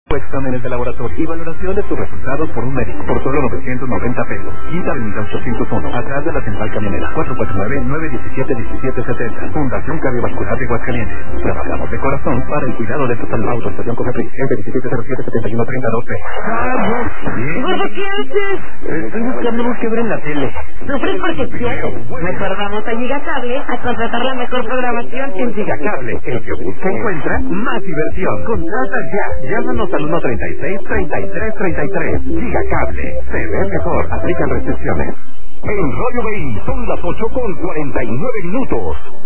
Exámenes de laboratorio y valoración de tus resultados por un médico por solo 990 pesos. Quinta Avenida 801, atrás de la central camionera. 449-917-1770. Fundación Cardiovascular de Aguascalientes. Trabajamos de corazón para el cuidado de tu salud. Autorización Cofepris 2707-7132B. Gordo, ¿qué haces? Estoy buscando luz que ver en la tele. Sufres porque quieres. Mejor vamos a Gigacable a contratar la mejor programación en Gigacable. El que busca encuentra más diversión. Contrata ya. Llámanos al 136-3333. Gigacable. Se ve mejor. Aplican restricciones. En Radio Bay son las 8:49.